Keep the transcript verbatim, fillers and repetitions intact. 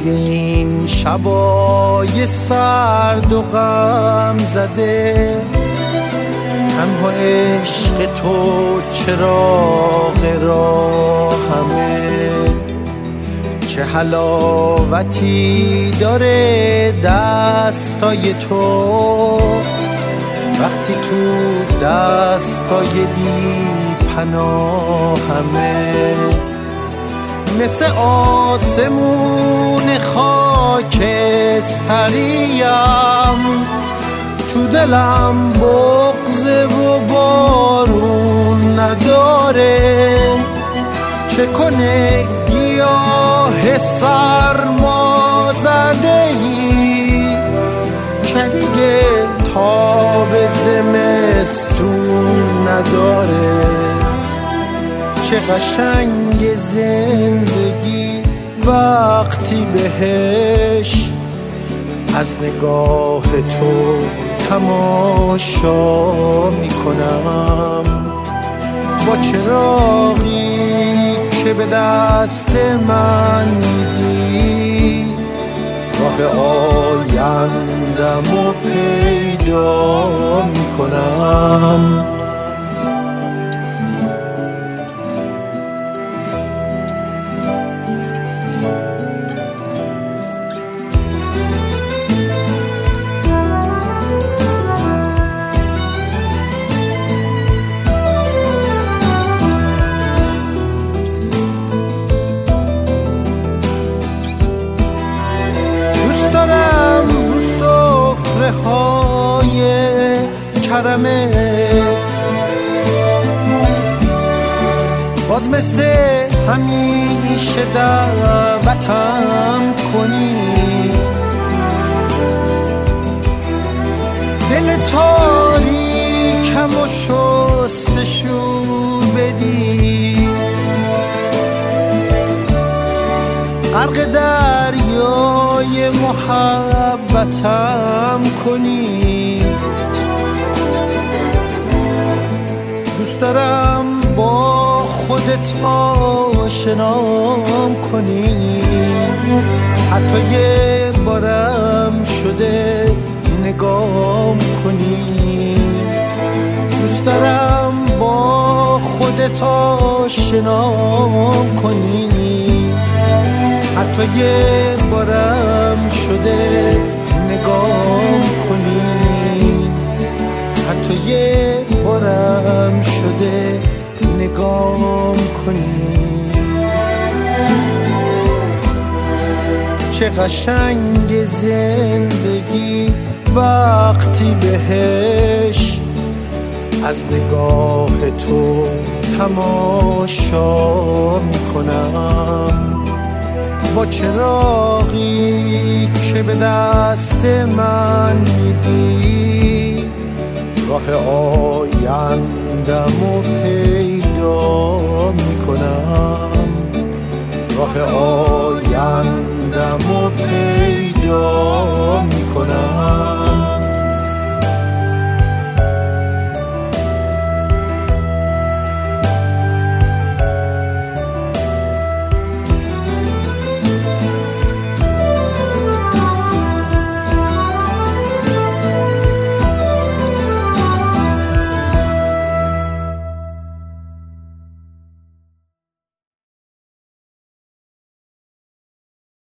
این شبای سرد و غم زده، تنها عشق تو چراغ راهمه. چه حلاوتی داره دستای تو، وقتی تو دستای بی پناهمه. مثل آسمون خاکستریم، تو دلم بغض و بارون نداره. چه کنه گیاه سرما زده‌ای که دیگه تاب زمستون نداره. چه قشنگ زندگی وقتی بهش از نگاه تو تماشا میکنم. با چراغی که به دست من میدی، راه آیندم رو پیدا میکنم. های کرمت باز مثل همیشه دعوتم کنی، دل تاریکم و شستشو بدی، غرق دریای محبتم کنی. دوست دارم با خودت آشنام کنی، حتی یه بارم شده نگام کنی. دوست دارم با خودت آشنام کنی، حتی یه بارم شده نگام کنی، حتی یه بارم شده نگام کنی. چه قشنگ زندگی وقتی بهش از نگاه تو تماشا میکنم. با چراغی که به دست من میدی، راه آیندم رو پیدا میکنم.